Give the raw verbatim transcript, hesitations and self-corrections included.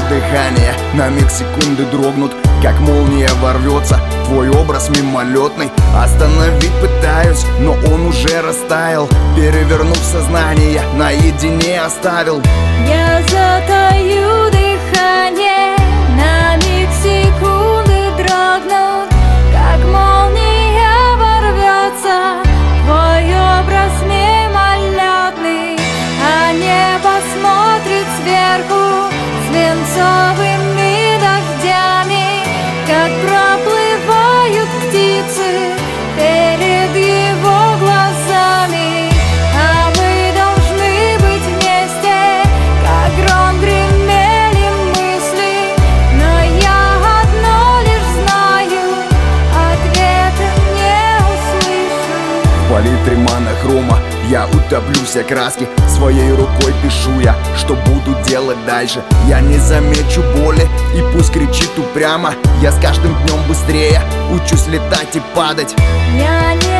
дыхания на миг секунды дрогнут, как молния ворвется твой образ мимолетный. Остановить пытаюсь, но он уже растаял, перевернув сознание, наедине оставил. Я затаю дыхание, на миг секунды дрогнут, как молния ворвется твой образ мимолетный, а небо смотрит сверху свинцовыми дождями, как проплывают птицы перед его глазами. А мы должны быть вместе, как гром гремели мысли, но я одно лишь знаю, ответа не услышу. В палитре монохрома я утоплю все краски, своей рукой пишу я, что буду делать дальше. Я не замечу боли, и пусть кричит упрямо, я с каждым днем быстрее учусь летать и падать. Я не